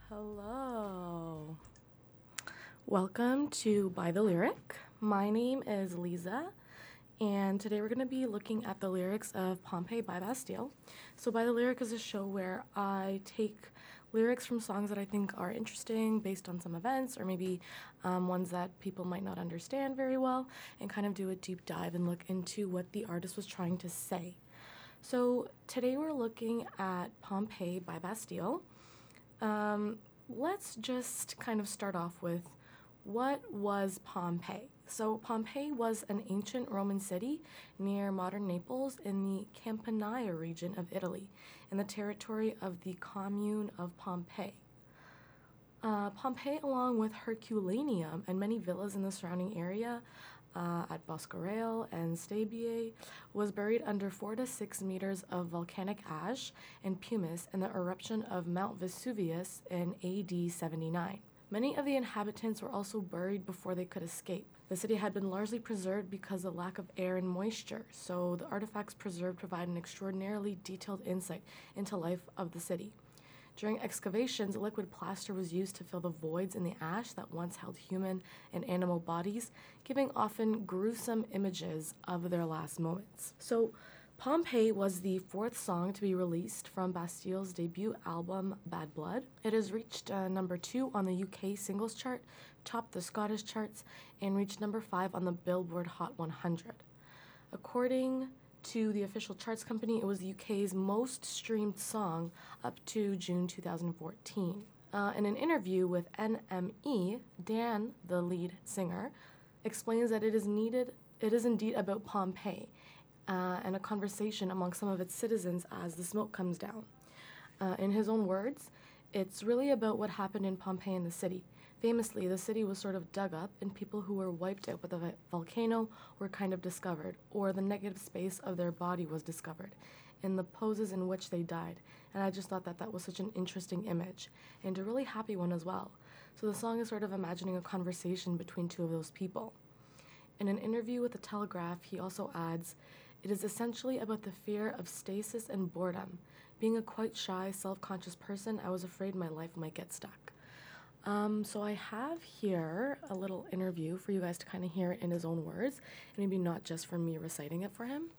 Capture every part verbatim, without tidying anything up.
Hello. Welcome to By the Lyric. My name is Lisa, and today we're going to be looking at the lyrics of Pompeii by Bastille. So, By the Lyric is a show where I take lyrics from songs that I think are interesting based on some events or maybe um, ones that people might not understand very well and kind of do a deep dive and look into what the artist was trying to say. So, today we're looking at Pompeii by Bastille. Um, let's just kind of start off with what was Pompeii? So, Pompeii was an ancient Roman city near modern Naples in the Campania region of Italy, in the territory of the commune of Pompeii. Uh, Pompeii, along with Herculaneum and many villas in the surrounding area uh, at Boscarale and Stabiae, was buried under four to six meters of volcanic ash and pumice in the eruption of Mount Vesuvius in A D seventy-nine. Many of the inhabitants were also buried before they could escape. The city had been largely preserved because of lack of air and moisture, so the artifacts preserved provide an extraordinarily detailed insight into life of the city. During excavations, liquid plaster was used to fill the voids in the ash that once held human and animal bodies, giving often gruesome images of their last moments. So, Pompeii was the fourth song to be released from Bastille's debut album, Bad Blood. It has reached uh, number two on the U K singles chart, topped the Scottish charts, and reached number five on the Billboard Hot one hundred. According to the official charts company, it was the U K's most streamed song up to June two thousand fourteen. Uh, in an interview with N M E, Dan, the lead singer, explains that it is needed. It is indeed about Pompeii uh, and a conversation among some of its citizens as the smoke comes down. Uh, in his own words, it's really about what happened in Pompeii in the city. Famously, the city was sort of dug up, and people who were wiped out with a volcano were kind of discovered, or the negative space of their body was discovered, in the poses in which they died. And I just thought that that was such an interesting image, and a really happy one as well. So the song is sort of imagining a conversation between two of those people. In an interview with The Telegraph, he also adds, "It is essentially about the fear of stasis and boredom. Being a quite shy, self-conscious person, I was afraid my life might get stuck." Um, so I have here a little interview for you guys to kind of hear it in his own words, and maybe not just from me reciting it for him.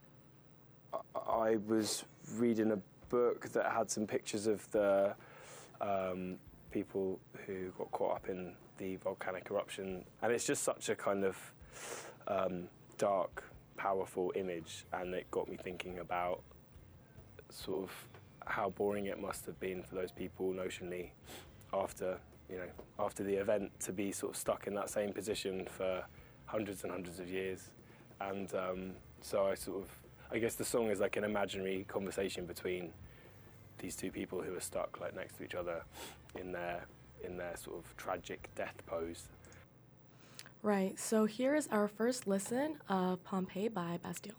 I was reading a book that had some pictures of the um, people who got caught up in the volcanic eruption, and it's just such a kind of um, dark, powerful image, and it got me thinking about sort of how boring it must have been for those people notionally after, you know, after the event, to be sort of stuck in that same position for hundreds and hundreds of years. And um, so I sort of, I guess the song is like an imaginary conversation between these two people who are stuck like next to each other in their in their sort of tragic death pose. Right, so here is our first listen of Pompeii by Bastille.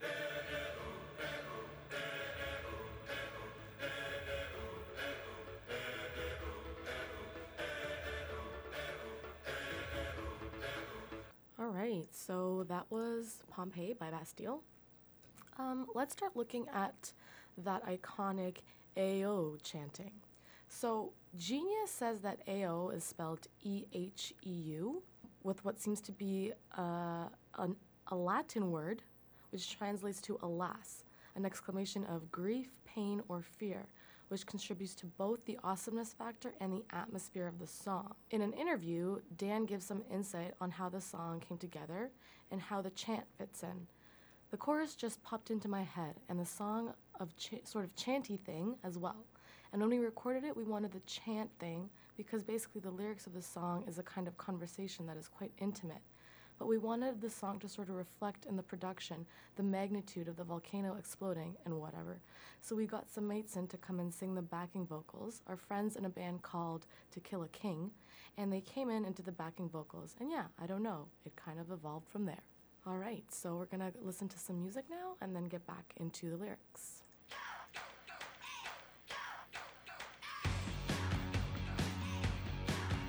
All right, so that was Pompeii by Bastille. Um, let's start looking at that iconic A O chanting. So Genius says that A O is spelled E H E U with what seems to be uh, an, a Latin word which translates to alas, an exclamation of grief, pain, or fear, which contributes to both the awesomeness factor and the atmosphere of the song. In an interview, Dan gives some insight on how the song came together and how the chant fits in. The chorus just popped into my head, and the song of ch- sort of chanty thing as well. And when we recorded it, we wanted the chant thing because basically the lyrics of the song is a kind of conversation that is quite intimate. But we wanted the song to sort of reflect in the production the magnitude of the volcano exploding and whatever. So we got some mates in to come and sing the backing vocals, our friends in a band called To Kill a King, and they came in into the backing vocals. And yeah, I don't know, it kind of evolved from there. All right, so we're gonna listen to some music now and then get back into the lyrics.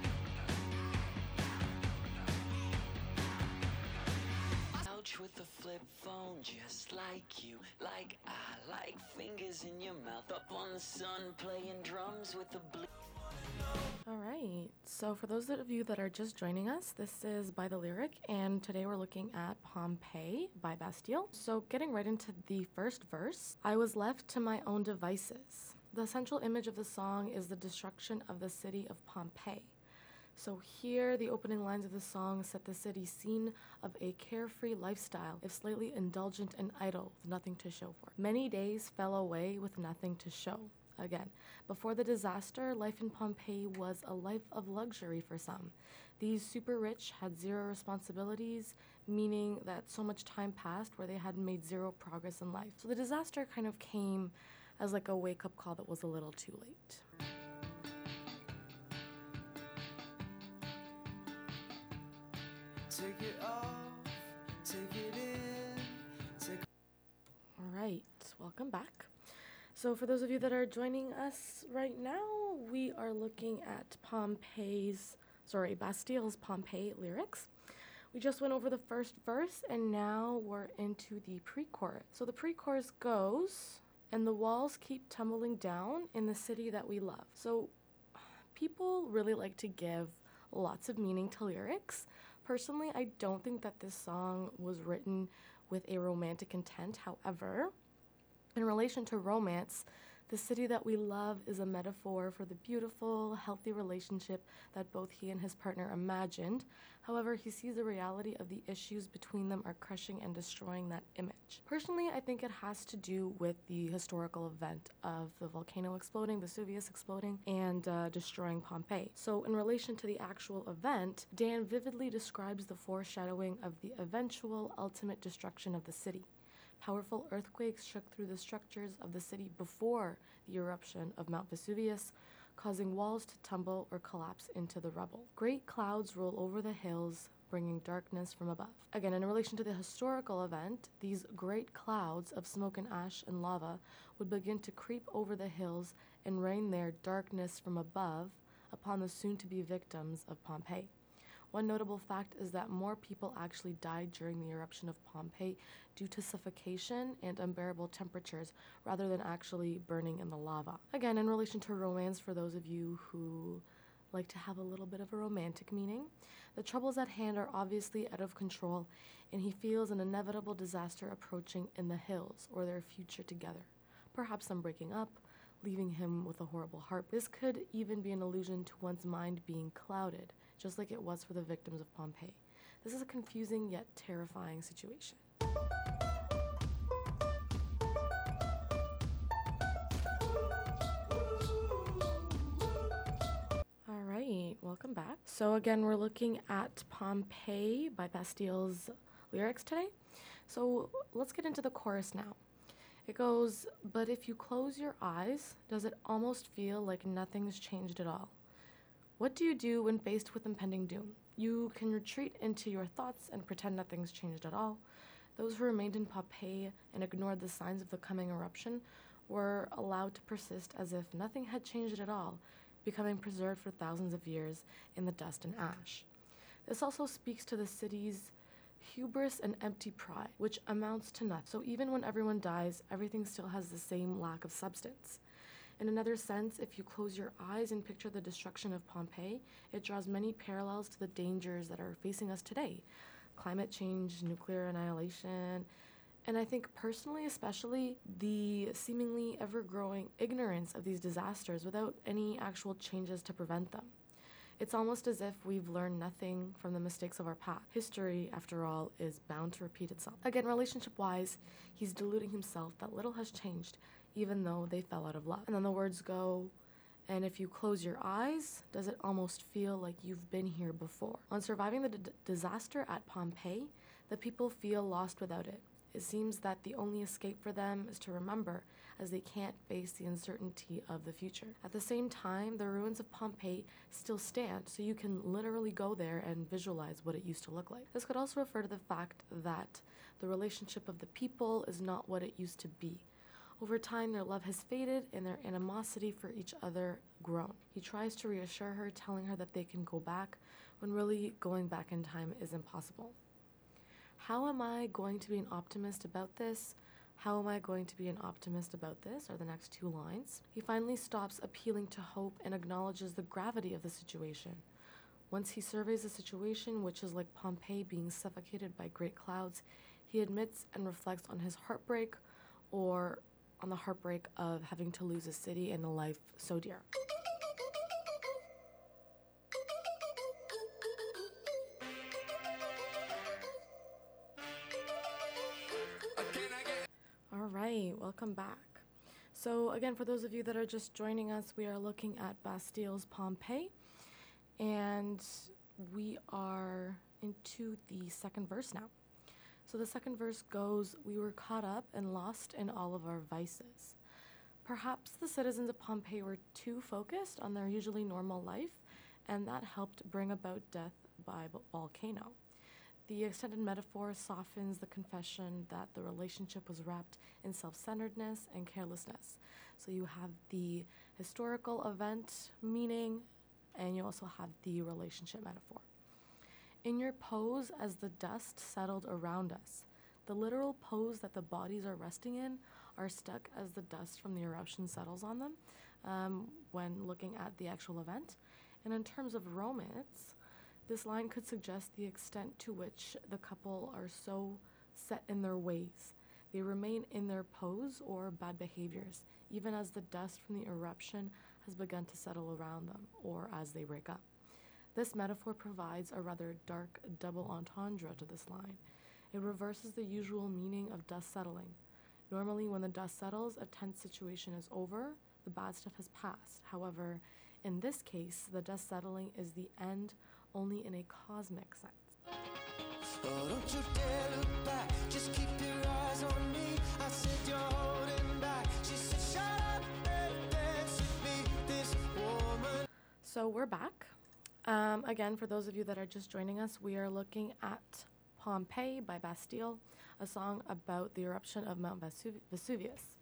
With the flip flip phone just like you. Like I like fingers in your mouth. Up on the sun playing drums with the ble- All right, so for those of you that are just joining us, this is By the Lyric, and today we're looking at Pompeii by Bastille. So getting right into the first verse, I was left to my own devices. The central image of the song is the destruction of the city of Pompeii. So here, the opening lines of the song set the city scene of a carefree lifestyle, if slightly indulgent and idle, with nothing to show for it. Many days fell away with nothing to show. Again, before the disaster, life in Pompeii was a life of luxury for some. These super rich had zero responsibilities, meaning that so much time passed where they had made zero progress in life. So the disaster kind of came as like a wake-up call that was a little too late. Take it off, take it in, take All right, welcome back. So for those of you that are joining us right now, we are looking at Pompeii's, sorry, Bastille's Pompeii lyrics. We just went over the first verse, and now we're into the pre-chorus. So the pre-chorus goes, and the walls keep tumbling down in the city that we love. So people really like to give lots of meaning to lyrics. Personally, I don't think that this song was written with a romantic intent. However, in relation to romance, the city that we love is a metaphor for the beautiful, healthy relationship that both he and his partner imagined. However, he sees the reality of the issues between them are crushing and destroying that image. Personally, I think it has to do with the historical event of the volcano exploding, Vesuvius exploding, and uh, destroying Pompeii. So in relation to the actual event, Dan vividly describes the foreshadowing of the eventual ultimate destruction of the city. Powerful earthquakes shook through the structures of the city before the eruption of Mount Vesuvius, causing walls to tumble or collapse into the rubble. Great clouds roll over the hills, bringing darkness from above. Again, in relation to the historical event, these great clouds of smoke and ash and lava would begin to creep over the hills and rain their darkness from above upon the soon-to-be victims of Pompeii. One notable fact is that more people actually died during the eruption of Pompeii due to suffocation and unbearable temperatures rather than actually burning in the lava. Again, in relation to romance, for those of you who like to have a little bit of a romantic meaning, the troubles at hand are obviously out of control, and he feels an inevitable disaster approaching in the hills or their future together. Perhaps them breaking up, leaving him with a horrible heart. This could even be an allusion to one's mind being clouded, just like it was for the victims of Pompeii. This is a confusing yet terrifying situation. All right, welcome back. So again, we're looking at Pompeii by Bastille's lyrics today. So let's get into the chorus now. It goes, but if you close your eyes, does it almost feel like nothing's changed at all? What do you do when faced with impending doom? You can retreat into your thoughts and pretend nothing's changed at all. Those who remained in Pompeii and ignored the signs of the coming eruption were allowed to persist as if nothing had changed at all, becoming preserved for thousands of years in the dust and ash. This also speaks to the city's hubris and empty pride, which amounts to nothing. So even when everyone dies, everything still has the same lack of substance. In another sense, if you close your eyes and picture the destruction of Pompeii, it draws many parallels to the dangers that are facing us today. Climate change, nuclear annihilation, and I think personally, especially, the seemingly ever-growing ignorance of these disasters without any actual changes to prevent them. It's almost as if we've learned nothing from the mistakes of our past. History, after all, is bound to repeat itself. Again, relationship-wise, he's deluding himself that little has changed, even though they fell out of love. And then the words go, and if you close your eyes, does it almost feel like you've been here before? On surviving the d- disaster at Pompeii, the people feel lost without it. It seems that the only escape for them is to remember, as they can't face the uncertainty of the future. At the same time, the ruins of Pompeii still stand, so you can literally go there and visualize what it used to look like. This could also refer to the fact that the relationship of the people is not what it used to be. Over time, their love has faded and their animosity for each other grown. He tries to reassure her, telling her that they can go back, when really going back in time is impossible. How am I going to be an optimist about this? How am I going to be an optimist about this are the next two lines. He finally stops appealing to hope and acknowledges the gravity of the situation. Once he surveys the situation, which is like Pompeii being suffocated by great clouds, he admits and reflects on his heartbreak, or on the heartbreak of having to lose a city and a life so dear. All right, welcome back. So again, for those of you that are just joining us, we are looking at Bastille's Pompeii, and we are into the second verse now. So the second verse goes, "We were caught up and lost in all of our vices." Perhaps the citizens of Pompeii were too focused on their usually normal life, and that helped bring about death by v- volcano. The extended metaphor softens the confession that the relationship was wrapped in self-centeredness and carelessness. So you have the historical event meaning, and you also have the relationship metaphor. In your pose as the dust settled around us, the literal pose that the bodies are resting in are stuck as the dust from the eruption settles on them um, when looking at the actual event. And in terms of romance, this line could suggest the extent to which the couple are so set in their ways. They remain in their pose or bad behaviors, even as the dust from the eruption has begun to settle around them, or as they break up. This metaphor provides a rather dark double entendre to this line. It reverses the usual meaning of dust settling. Normally, when the dust settles, a tense situation is over, the bad stuff has passed. However, in this case, the dust settling is the end only in a cosmic sense. Oh, don't you dare look back. Just keep your eyes on me. I said you're holding back. She said, shut up and dance with me, this woman. So we're back. Um, again, for those of you that are just joining us, we are looking at Pompeii by Bastille, a song about the eruption of Mount Vesuv- Vesuvius.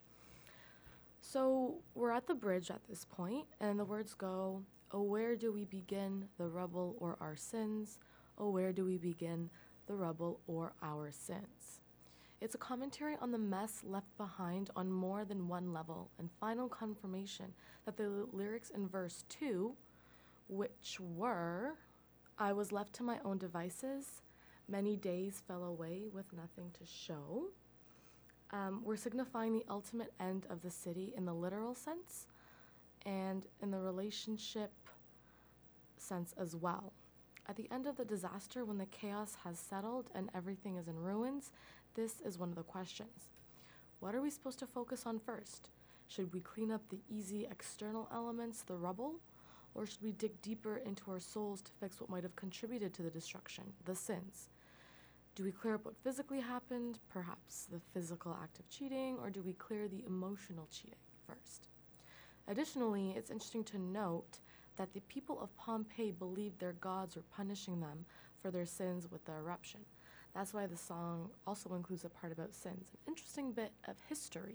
So we're at the bridge at this point, and the words go, "Oh, where do we begin, the rubble or our sins? Oh, where do we begin, the rubble or our sins?" It's a commentary on the mess left behind on more than one level, and final confirmation that the l- lyrics in verse two, which were, "I was left to my own devices, many days fell away with nothing to show," um, were signifying the ultimate end of the city in the literal sense, and in the relationship sense as well. At the end of the disaster, when the chaos has settled and everything is in ruins, this is one of the questions. What are we supposed to focus on first? Should we clean up the easy external elements, the rubble, or should we dig deeper into our souls to fix what might have contributed to the destruction, the sins? Do we clear up what physically happened, perhaps the physical act of cheating, or do we clear the emotional cheating first? Additionally, it's interesting to note that the people of Pompeii believed their gods were punishing them for their sins with the eruption. That's why the song also includes a part about sins, an interesting bit of history.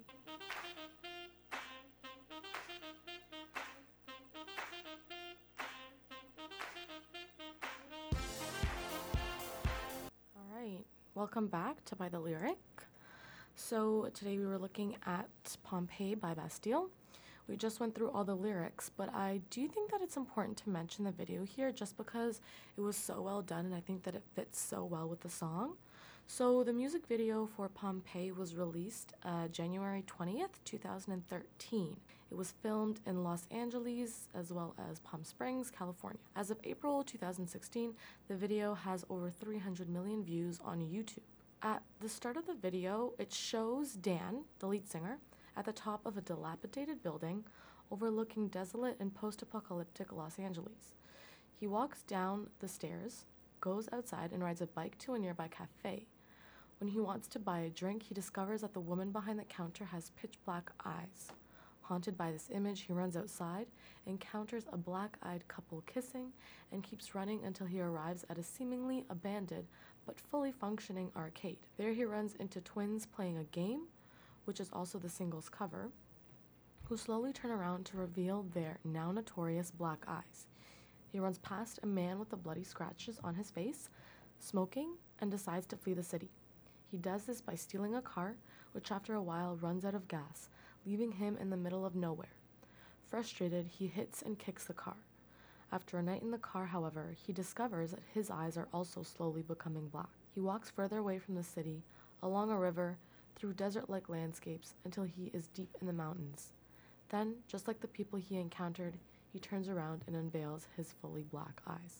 All right, welcome back to By the Lyric. So today we were looking at Pompeii by Bastille. We just went through all the lyrics, but I do think that it's important to mention the video here just because it was so well done and I think that it fits so well with the song. So the music video for Pompeii was released uh, January twentieth, two thousand thirteen. It was filmed in Los Angeles as well as Palm Springs, California. As of April two thousand sixteen, the video has over three hundred million views on YouTube. At the start of the video, it shows Dan, the lead singer, at the top of a dilapidated building overlooking desolate and post-apocalyptic Los Angeles. He walks down the stairs, goes outside, and rides a bike to a nearby cafe. When he wants to buy a drink, he discovers that the woman behind the counter has pitch black eyes. Haunted by this image, he runs outside, encounters a black-eyed couple kissing, and keeps running until he arrives at a seemingly abandoned but fully functioning arcade. There he runs into twins playing a game, which is also the single's cover, who slowly turn around to reveal their now notorious black eyes. He runs past a man with the bloody scratches on his face, smoking, and decides to flee the city. He does this by stealing a car, which after a while runs out of gas, leaving him in the middle of nowhere. Frustrated, he hits and kicks the car. After a night in the car, however, he discovers that his eyes are also slowly becoming black. He walks further away from the city, along a river, through desert-like landscapes, until he is deep in the mountains. Then, just like the people he encountered, he turns around and unveils his fully black eyes.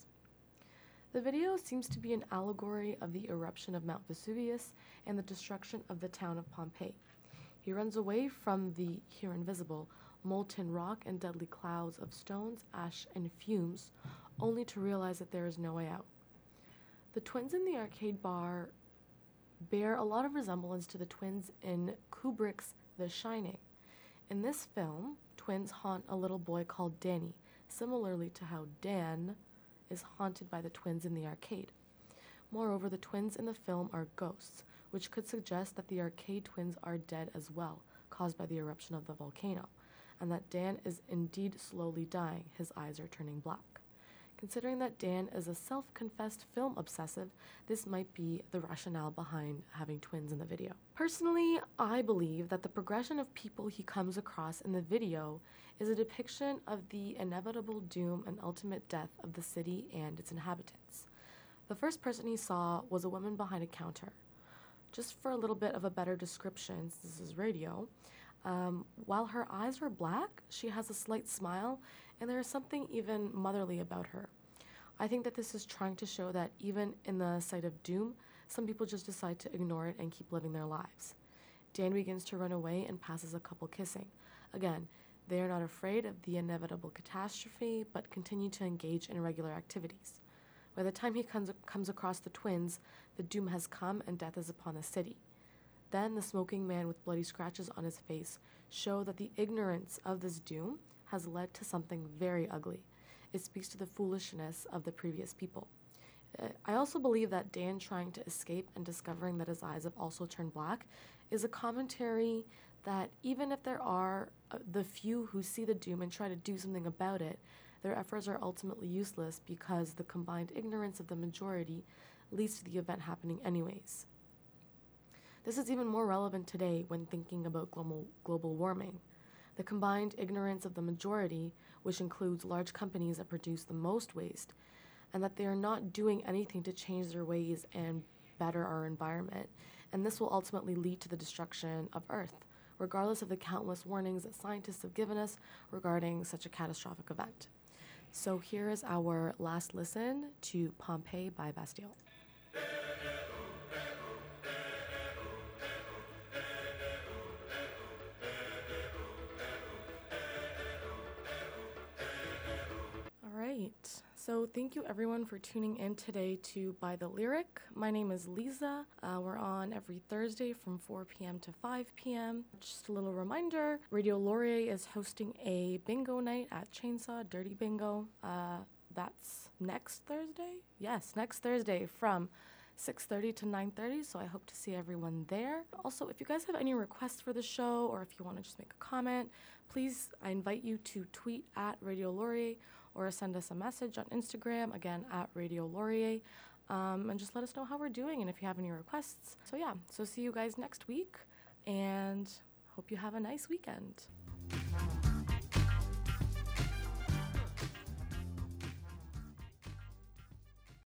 The video seems to be an allegory of the eruption of Mount Vesuvius and the destruction of the town of Pompeii. He runs away from the, here invisible, molten rock and deadly clouds of stones, ash, and fumes, only to realize that there is no way out. The twins in the arcade bar bear a lot of resemblance to the twins in Kubrick's The Shining. In this film, twins haunt a little boy called Danny, similarly to how Dan is haunted by the twins in the arcade. Moreover, the twins in the film are ghosts, which could suggest that the arcade twins are dead as well, caused by the eruption of the volcano, and that Dan is indeed slowly dying. His eyes are turning black. Considering that Dan is a self-confessed film obsessive, this might be the rationale behind having twins in the video. Personally, I believe that the progression of people he comes across in the video is a depiction of the inevitable doom and ultimate death of the city and its inhabitants. The first person he saw was a woman behind a counter. Just for a little bit of a better description, since this is radio, um, while her eyes are black, she has a slight smile, and there is something even motherly about her. I think that this is trying to show that even in the sight of doom, some people just decide to ignore it and keep living their lives. Dan begins to run away and passes a couple kissing. Again, they are not afraid of the inevitable catastrophe, but continue to engage in regular activities. By the time he comes, comes across the twins, the doom has come and death is upon the city. Then the smoking man with bloody scratches on his face show that the ignorance of this doom has led to something very ugly. It speaks to the foolishness of the previous people. Uh, I also believe that Dan trying to escape and discovering that his eyes have also turned black is a commentary that even if there are uh, the few who see the doom and try to do something about it, their efforts are ultimately useless because the combined ignorance of the majority leads to the event happening anyways. This is even more relevant today when thinking about global, global warming. The combined ignorance of the majority, which includes large companies that produce the most waste, and that they are not doing anything to change their ways and better our environment, and this will ultimately lead to the destruction of Earth, regardless of the countless warnings that scientists have given us regarding such a catastrophic event. So here is our last listen to Pompeii by Bastille. So thank you everyone for tuning in today to By the Lyric. My name is Lisa. Uh, we're on every Thursday from four p.m. to five p.m. Just a little reminder, Radio Laurier is hosting a bingo night at Chainsaw Dirty Bingo. Uh, that's next Thursday? Yes, next Thursday from six thirty to nine thirty, so I hope to see everyone there. Also, if you guys have any requests for the show or if you want to just make a comment, please, I invite you to tweet at Radio Laurier or send us a message on Instagram, again, at Radio Laurier, um, and just let us know how we're doing and if you have any requests. So yeah, so see you guys next week, and hope you have a nice weekend.